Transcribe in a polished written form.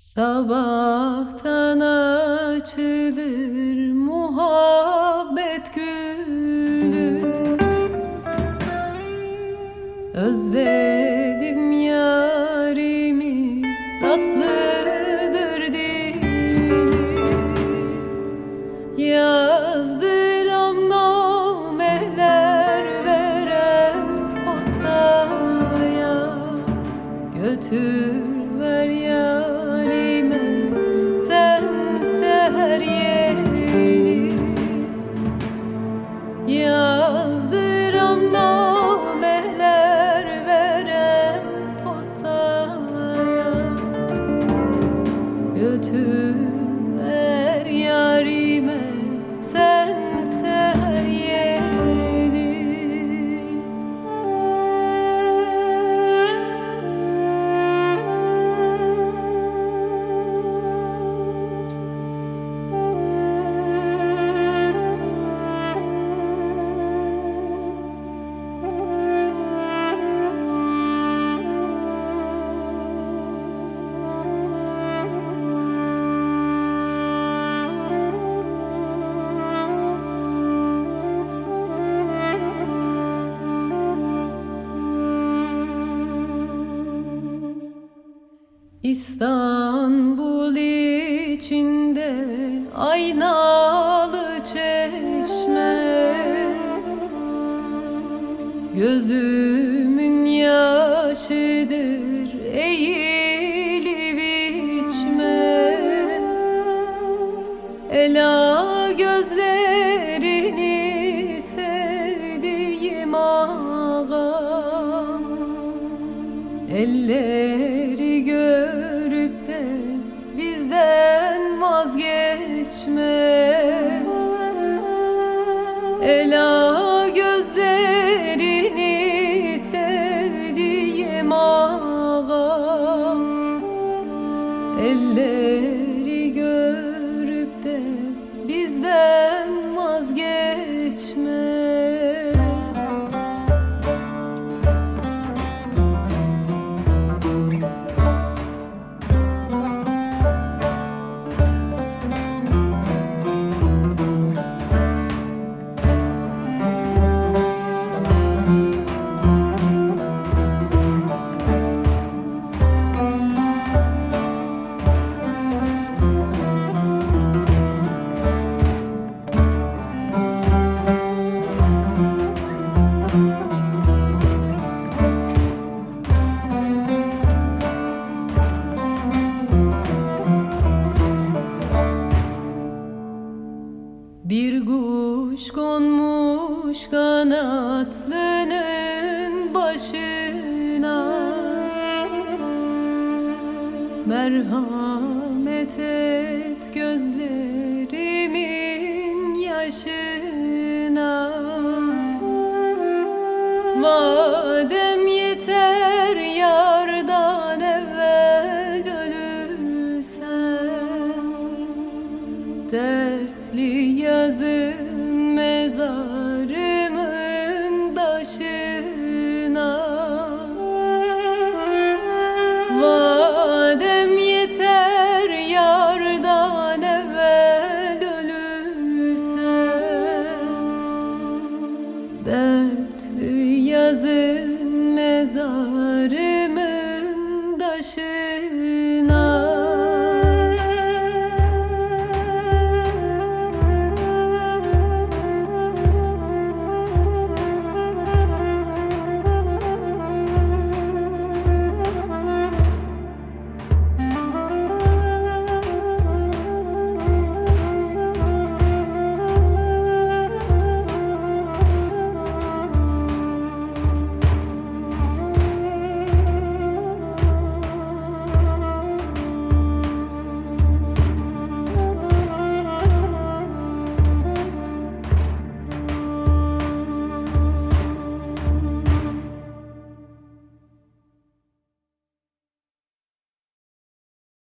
Sabahtan açılır muhabbet gülü. Özledim yarimi, tatlıdır dili. Yazdıram nameler verem postaya. Götür ver yarime sen seher yeli. Yazdıram nameler verem postaya. Götür ver yarime sen seher yeli. İstanbul içinde aynalı çeşme, gözümün yaşıdır eğilip içme. Ela gözlerini sevdiğim ağam, elleri görüp de bizden vazgeçme. Ela gözlerini sevdiğim ağam, elleri görüp de bizden vazgeçme. Bir kuş konmuş kanatlının başına, merhamet et gözlerimin yaşına. Madem yeter yardan evvel ölürsen, dertli